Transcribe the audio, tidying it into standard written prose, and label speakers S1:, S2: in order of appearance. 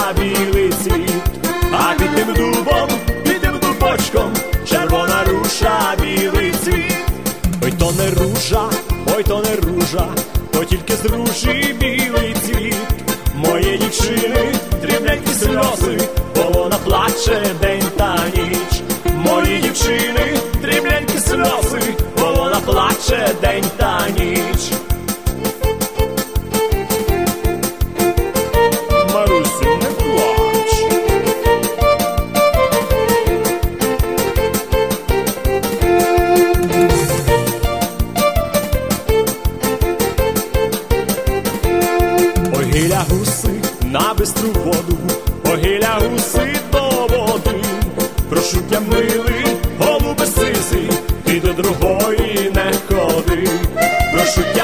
S1: білий цвіт, а під тим дубочком червона руша, білий цвіт. Ой, то не ружа, ой, то не ружа, то тільки з ружі білий цвіт. Моєї дівчини дрібненькі сльози, бо вона плаче день та ніч. Мої дівчини дрібненькі сльози, бо вона плаче день та ніч. Марусю, не плач. Ой, гиля гуси на бистру воду, ой, гиля гуси до води. Прошу тя, милий, голубе сизий, ти до другої не ходи. Прошу